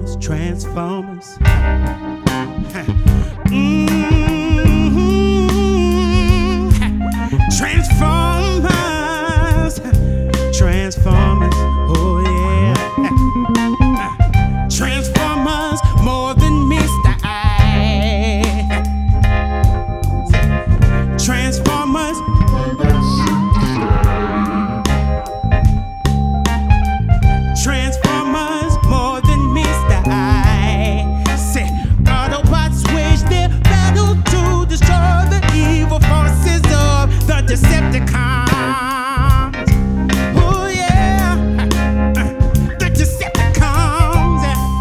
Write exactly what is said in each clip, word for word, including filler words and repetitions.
Transformers, Transformers. Mm-hmm. Transformers, Transformers, oh yeah. Transformers, more than Mister I. Transformers. Transformers, more than Mister I. Say, Autobots wage their battle to destroy the evil forces of the Decepticons. Oh yeah, the Decepticons.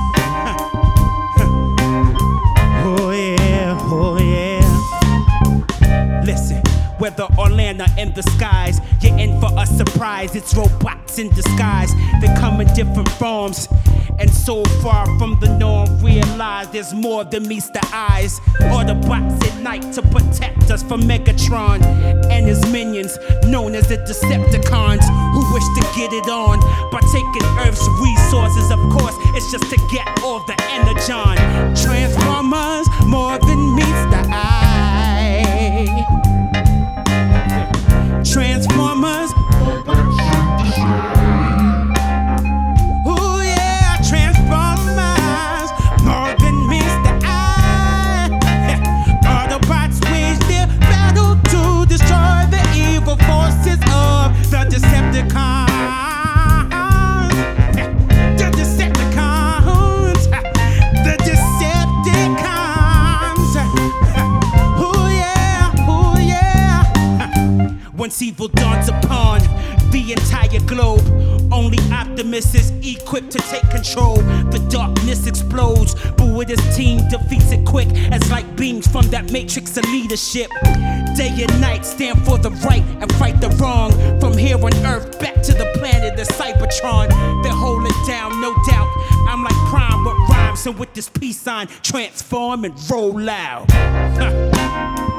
Oh yeah, oh yeah. Listen, whether or land or in the skies, you're in for a surprise. It's robots in disguise. They come in different forms, and so far from the norm, realize there's more than meets the eyes. Autobots at night to protect us from Megatron and his minions, known as the Decepticons, who wish to get it on by taking Earth's resources. Of course, it's just to get all the energon. Transformers, more than meets the eye. Transformers. Oh yeah, Transformers, more than meets the eye. Autobots wage their battle to destroy the evil forces of the Decepticons. The Decepticons. The Decepticons. Oh yeah, oh yeah. Once evil dawns upon the entire globe, only Optimus is equipped to take control. The darkness explodes, but with his team defeats it quick as light beams from that matrix of leadership. Day and night stand for the right and fight the wrong. From here on Earth back to the planet of Cybertron, they hold it down, no doubt. I'm like Prime with rhymes, and with this peace sign, transform and roll out. Huh.